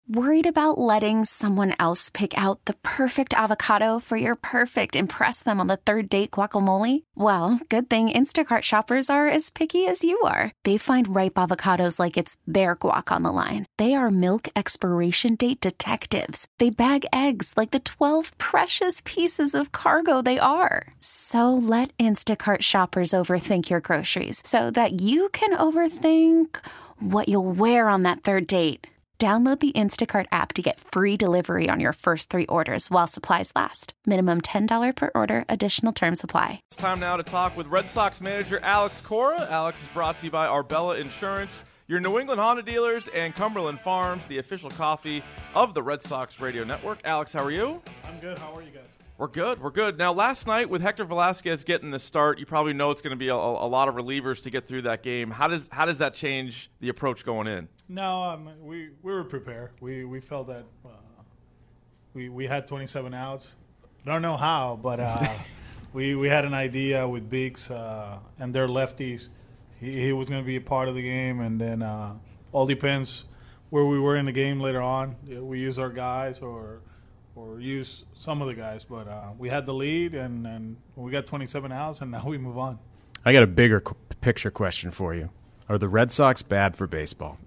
Worried about letting someone else pick out the perfect avocado for your perfect impress them on the third date guacamole? Well, good thing Instacart shoppers are as picky as you are. They find ripe avocados like it's their guac on the line. They are milk expiration date detectives. They bag eggs like the 12 precious pieces of cargo they are. So let Instacart shoppers overthink your groceries so that you can overthink what you'll wear on that third date. Download the Instacart app to get free delivery on your first 3 orders while supplies last. Minimum $10 per order. Additional terms apply. It's time now to talk with Red Sox manager Alex Cora. Alex is brought to you by Arbella Insurance, your New England Honda dealers, and Cumberland Farms, the official coffee of the Red Sox radio network. Alex, how are you? I'm good. How are you guys? We're good. Now, last night with Hector Velasquez getting the start, you probably know it's going to be a lot of relievers to get through that game. How does that change the approach going in? No, we were prepared. We felt that we had 27 outs. Don't know how, but we had an idea with Biggs and their lefties. He was going to be a part of the game, and then all depends where we were in the game later on. We use our guys or use some of the guys, but we had the lead, and we got 27 outs, and now we move on. I got a bigger picture question for you. Are the Red Sox bad for baseball?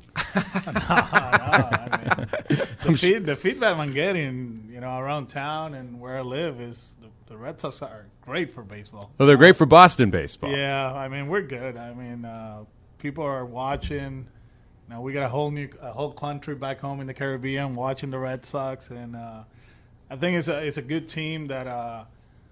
The feedback I'm getting, around town and where I live is the Red Sox are great for baseball. Well, they're great for Boston baseball. Yeah, we're good. People are watching. Now we got a whole country back home in the Caribbean watching the Red Sox, and I think it's a good team that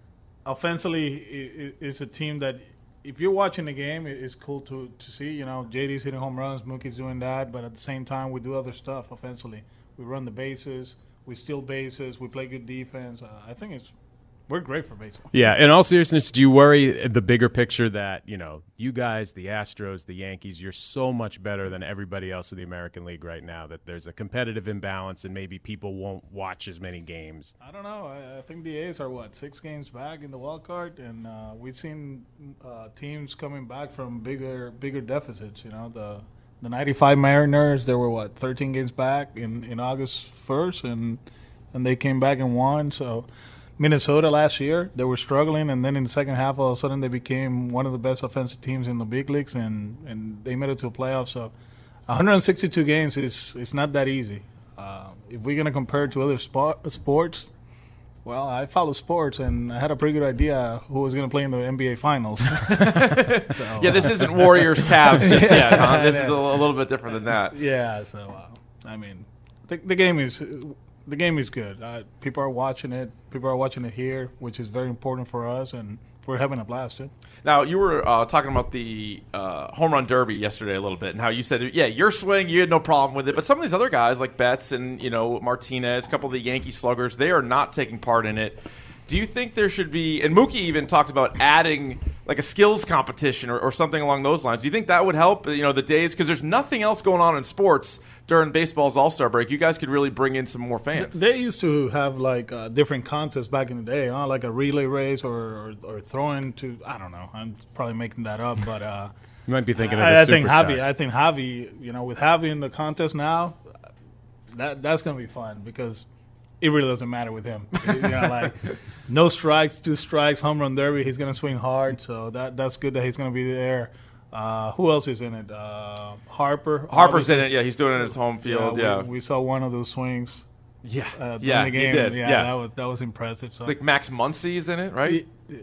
offensively is a team that if you're watching the game, it's cool to see. JD's hitting home runs, Mookie's doing that, but at the same time, we do other stuff offensively. We run the bases, we steal bases, we play good defense. I think we're great for baseball. Yeah, in all seriousness, do you worry the bigger picture that, you guys, the Astros, the Yankees, you're so much better than everybody else in the American League right now that there's a competitive imbalance and maybe people won't watch as many games? I don't know. I think the A's are, 6 games back in the wild card, and we've seen teams coming back from bigger deficits. The 95 Mariners, they were, 13 games back in August 1st, and they came back and won, so – Minnesota last year, they were struggling, and then in the second half, all of a sudden, they became one of the best offensive teams in the big leagues, and they made it to a playoff. So 162 games is not that easy. If we're going to compare it to other sports, well, I follow sports, and I had a pretty good idea who was going to play in the NBA Finals. Yeah, this isn't Warriors Cavs just yet. Huh? This is a little bit different than that. Yeah, so, the game is – the game is good. People are watching it. People are watching it here, which is very important for us, and we're having a blast too. Now, you were talking about the home run derby yesterday a little bit, and how you said, your swing, you had no problem with it, but some of these other guys like Betts and Martinez, a couple of the Yankee sluggers, they are not taking part in it. Do you think there should be, and Mookie even talked about adding like a skills competition or something along those lines. Do you think that would help, the days? Because there's nothing else going on in sports during baseball's All-Star break. You guys could really bring in some more fans. They used to have different contests back in the day, like a relay race or throwing to, I don't know. I'm probably making that up, but you might be thinking of the superstars. I think Javi, with Javi in the contest now, that's going to be fun because it really doesn't matter with him. No strikes, 2 strikes, home run derby. He's going to swing hard, so that's good that he's going to be there. Who else is in it? Harper's obviously in it. Yeah, he's doing it at his home field. Yeah, we saw one of those swings. Yeah, the game. He did. Yeah, that was impressive. So. Like Max Muncy's in it, right?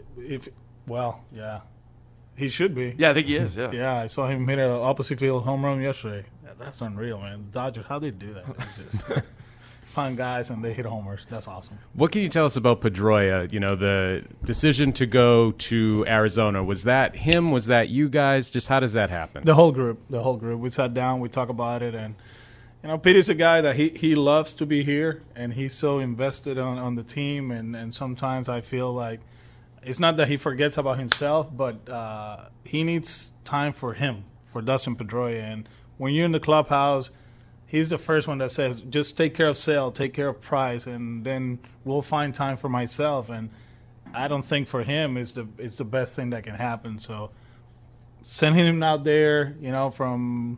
He should be. Yeah, I think he is. Yeah. Yeah, I saw him hit an opposite field home run yesterday. That's unreal, man. Dodgers, how they do that? It's just fun guys, and they hit homers. That's awesome. What can you tell us about Pedroia? The decision to go to Arizona, was that him? Was that you guys? Just how does that happen? The whole group. We sat down, we talked about it, and Peter's a guy that he loves to be here, and he's so invested on the team, and sometimes I feel like it's not that he forgets about himself, but he needs time for Dustin Pedroia, and when you're in the clubhouse, he's the first one that says, just take care of Sale, take care of Price, and then we'll find time for myself. And I don't think for him it's the best thing that can happen. So sending him out there, from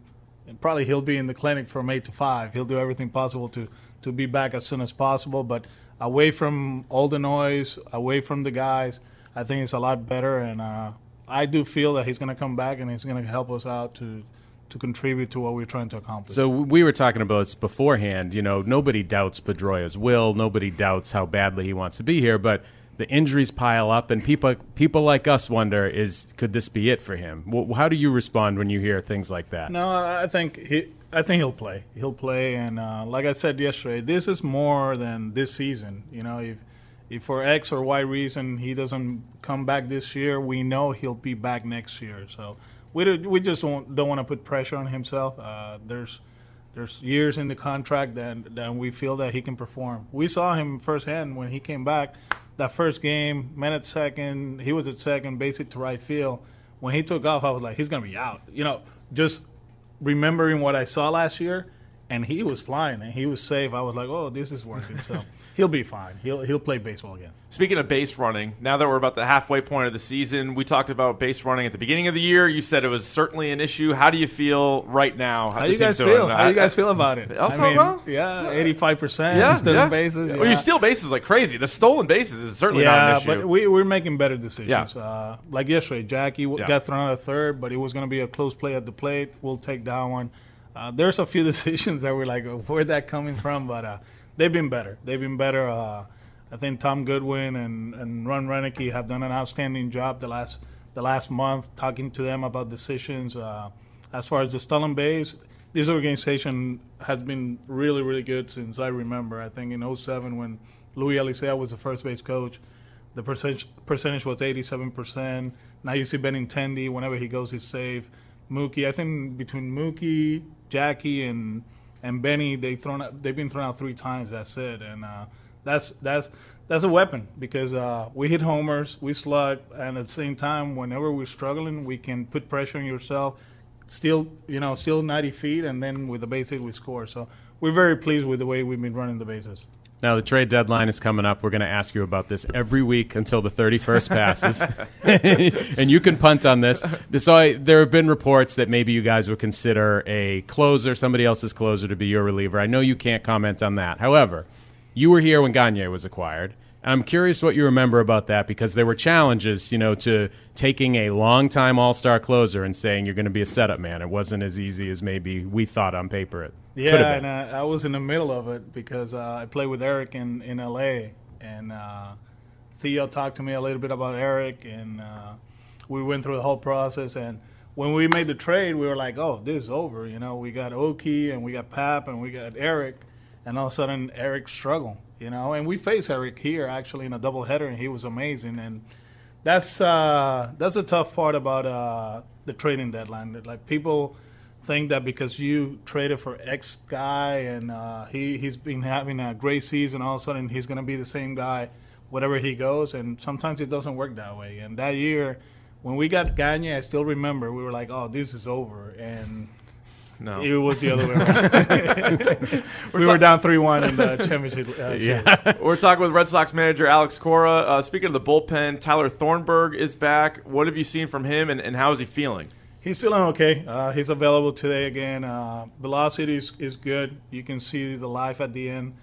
and probably he'll be in the clinic from 8 to 5. He'll do everything possible to be back as soon as possible. But away from all the noise, away from the guys, I think it's a lot better. And I do feel that he's going to come back and he's going to help us out to contribute to what we're trying to accomplish. So we were talking about this beforehand. Nobody doubts Pedroia's will. Nobody doubts how badly he wants to be here. But the injuries pile up, and people like us wonder, could this be it for him? How do you respond when you hear things like that? No, I think he'll play. He'll play, and like I said yesterday, this is more than this season. If for X or Y reason he doesn't come back this year, we know he'll be back next year. So we just don't want to put pressure on himself. There's years in the contract that we feel that he can perform. We saw him firsthand when he came back. That first game, man at second, he was at second, basic to right field. When he took off, I was like, he's going to be out. Just remembering what I saw last year, and he was flying and he was safe. I was like, oh, this is working. So he'll be fine. He'll play baseball again. Speaking of base running, now that we're about the halfway point of the season, we talked about base running at the beginning of the year. You said it was certainly an issue. How do you feel right now? How do you guys feel? How do you guys feel about it? I'll talk about. Yeah, 85% stolen bases. Well, you steal bases like crazy. The stolen bases is certainly not an issue. Yeah, but we're making better decisions. Yeah. Like yesterday, Jackie got thrown out of third, but it was going to be a close play at the plate. We'll take that one. There's a few decisions that we're like, where'd that coming from? But they've been better. I think Tom Goodwin and Ron Renicky have done an outstanding job the last month talking to them about decisions. As far as the stolen base, this organization has been really, really good since I remember. I think in 2007 when Louis Elisea was the first base coach, the percentage was 87%. Now you see Benintendi, whenever he goes, he's safe. Mookie, I think between Mookie, Jackie, and Benny, they've been thrown out 3 times. That's it, and that's a weapon because we hit homers, we slug, and at the same time, whenever we're struggling, we can put pressure on yourself, still 90 feet, and then with the base hit we score. So we're very pleased with the way we've been running the bases. Now, the trade deadline is coming up. We're going to ask you about this every week until the 31st passes. And you can punt on this. So there have been reports that maybe you guys would consider a closer, somebody else's closer, to be your reliever. I know you can't comment on that. However, you were here when Gagne was acquired. And I'm curious what you remember about that, because there were challenges, to taking a long-time all-star closer and saying you're going to be a setup man. It wasn't as easy as maybe we thought on paper it could have been. And I was in the middle of it because I played with Eric in L.A., and Theo talked to me a little bit about Eric, and we went through the whole process. And when we made the trade, we were like, oh, this is over. We got Oki, and we got Pap, and we got Eric, and all of a sudden Eric struggled. And we faced Eric here actually in a doubleheader, and he was amazing. And that's a tough part about the trading deadline. Like, people think that because you traded for X guy and he's been having a great season, all of a sudden he's going to be the same guy wherever he goes. And sometimes it doesn't work that way. And that year, when we got Gagne, I still remember we were like, oh, this is over. And no, it was the other way around. we were down 3-1 in the championship series. We're talking with Red Sox manager Alex Cora. Speaking of the bullpen, Tyler Thornburg is back. What have you seen from him, and how is he feeling? He's feeling okay. He's available today again. Velocity is good. You can see the life at the end.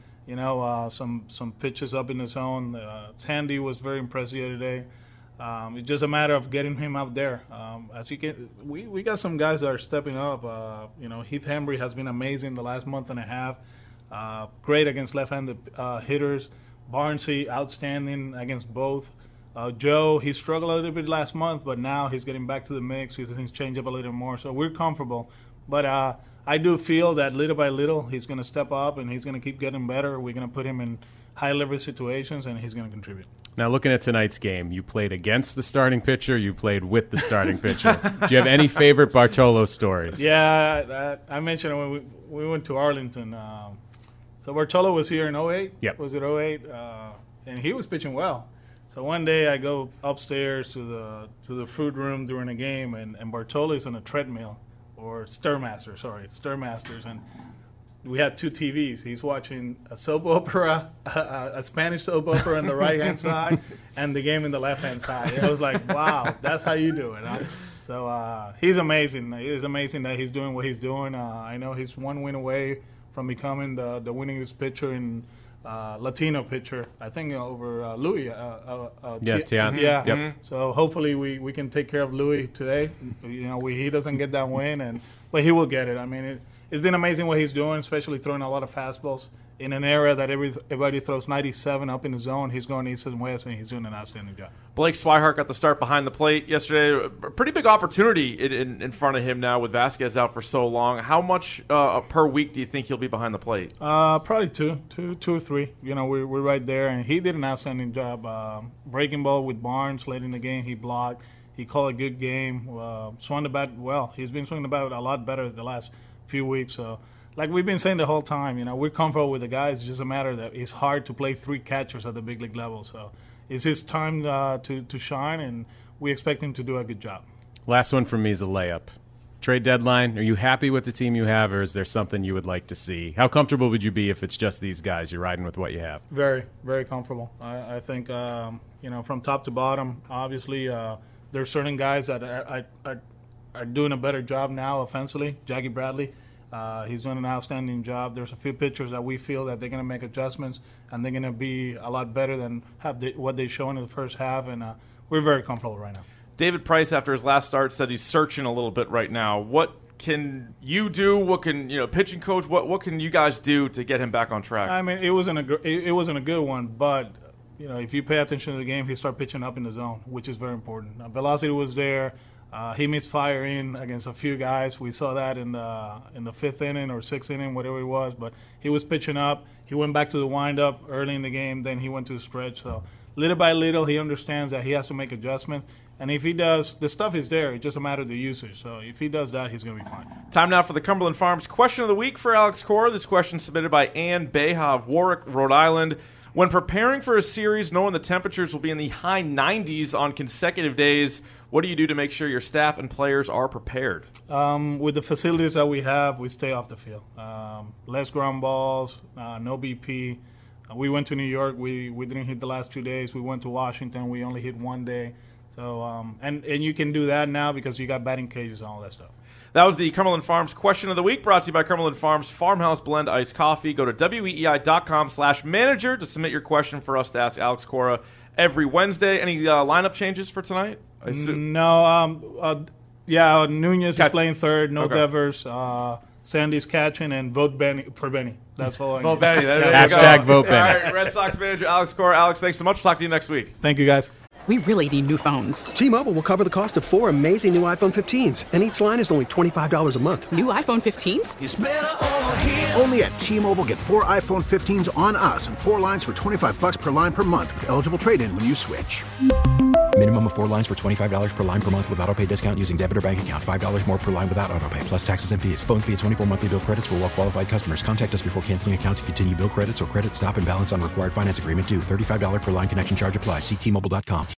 Some pitches up in the zone. Tandy was very impressive today. It's just a matter of getting him out there. As you can, we got some guys that are stepping up. Heath Hembry has been amazing the last month and a half. Great against left-handed hitters. Barnesy, outstanding against both. Joe, he struggled a little bit last month, but now he's getting back to the mix. He's changed up a little more, so we're comfortable. But I do feel that little by little he's going to step up and he's going to keep getting better. We're going to put him in high-level situations, and he's going to contribute. Now, looking at tonight's game, you played against the starting pitcher, you played with the starting pitcher. Do you have any favorite Bartolo stories? Yeah, I mentioned when we went to Arlington. So Bartolo was here in 08. Yep. Was it 08? And he was pitching well. So one day I go upstairs to the food room during a game, and Bartolo is on a treadmill, or Stairmasters, and we had 2 TVs. He's watching a soap opera, a Spanish soap opera on the right-hand side, and the game in the left-hand side. It was like, wow, that's how you do it, huh? So he's amazing. It is amazing that he's doing what he's doing. I know he's one win away from becoming the winningest pitcher in Latino pitcher, I think, over Louis. Tian. Yeah. Yep. So hopefully we can take care of Louis today. He doesn't get that win, but he will get it. I mean, it's been amazing what he's doing, especially throwing a lot of fastballs. In an era that everybody throws 97 up in the zone, he's going east and west, and he's doing an outstanding job. Blake Swihart got the start behind the plate yesterday. A pretty big opportunity in front of him now with Vasquez out for so long. How much per week do you think he'll be behind the plate? Probably two or three. We're right there, and he did an outstanding job. Breaking ball with Barnes late in the game, he blocked. He called a good game. Swung the bat well. He's been swinging the bat a lot better the last few weeks. So, like we've been saying the whole time, we're comfortable with the guys. It's just a matter that it's hard to play three catchers at the big league level. So it's his time to shine, and we expect him to do a good job. Last one from me is a layup. Trade deadline, are you happy with the team you have, or is there something you would like to see? How comfortable would you be if it's just these guys? You're riding with what you have. Very, very comfortable. I think, from top to bottom, obviously there's certain guys that are doing a better job now offensively. Jackie Bradley. He's doing an outstanding job. There's a few pitchers that we feel that they're going to make adjustments and they're going to be a lot better than what they shown in the first half, and we're very comfortable right now. David Price, after his last start, said he's searching a little bit right now. What can you do? What can pitching coach? What can you guys do to get him back on track? I mean, it wasn't a good one, but if you pay attention to the game, he started pitching up in the zone, which is very important. Velocity was there. He missed fire in against a few guys. We saw that in the fifth inning or sixth inning, whatever it was. But he was pitching up. He went back to the windup early in the game. Then he went to the stretch. So little by little, he understands that he has to make adjustments. And if he does, the stuff is there. It's just a matter of the usage. So if he does that, he's going to be fine. Time now for the Cumberland Farms Question of the Week for Alex Cora. This question submitted by Ann Beha of Warwick, Rhode Island. When preparing for a series, knowing the temperatures will be in the high 90s on consecutive days, what do you do to make sure your staff and players are prepared? With the facilities that we have, we stay off the field. Less ground balls, no BP. We went to New York. We didn't hit the last 2 days. We went to Washington. We only hit 1 day. So and you can do that now because you got batting cages and all that stuff. That was the Cumberland Farms Question of the Week, brought to you by Cumberland Farms Farmhouse Blend Iced Coffee. Go to weei.com/manager to submit your question for us to ask Alex Cora every Wednesday. Any lineup changes for tonight? No. Nunez is playing third. No Devers. Sandy's catching, and vote Benny for Benny. That's all I need. Vote Benny. Hashtag vote Benny. All right, Red Sox manager Alex Cora. Alex, thanks so much. Talk to you next week. Thank you, guys. We really need new phones. T-Mobile will cover the cost of 4 amazing new iPhone 15s, and each line is only $25 a month. New iPhone 15s? It's better over here. Only at T-Mobile, get 4 iPhone 15s on us and 4 lines for $25 per line per month with eligible trade-in when you switch. Minimum of 4 lines for $25 per line per month with autopay discount using debit or bank account. $5 more per line without autopay, plus taxes and fees. Phone fee at 24 monthly bill credits for well-qualified customers. Contact us before canceling account to continue bill credits or credit stop and balance on required finance agreement due. $35 per line connection charge applies. See T-Mobile.com.